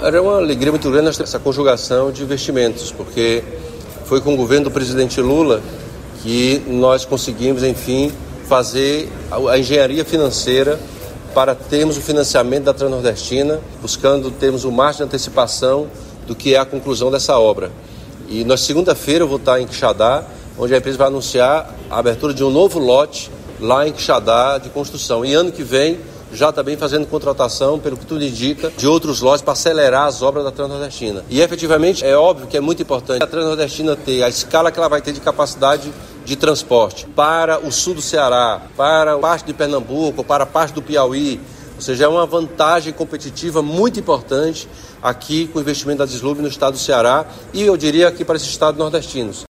Era uma alegria muito grande essa conjugação de investimentos, porque foi com o governo do presidente Lula que nós conseguimos, enfim, fazer a engenharia financeira para termos o financiamento da Transnordestina, buscando termos o margem de antecipação do que é a conclusão dessa obra. E na segunda-feira eu vou estar em Quixadá, onde a empresa vai anunciar a abertura de um novo lote lá em Quixadá de construção. E ano que vem já também fazendo contratação, pelo que tudo indica, de outros lotes para acelerar as obras da Transnordestina. E efetivamente é óbvio que é muito importante a Transnordestina ter a escala que ela vai ter de capacidade de transporte para o sul do Ceará, para parte de Pernambuco, para parte do Piauí. Ou seja, é uma vantagem competitiva muito importante aqui com o investimento da Deslube no estado do Ceará e eu diria aqui para esse estado nordestino.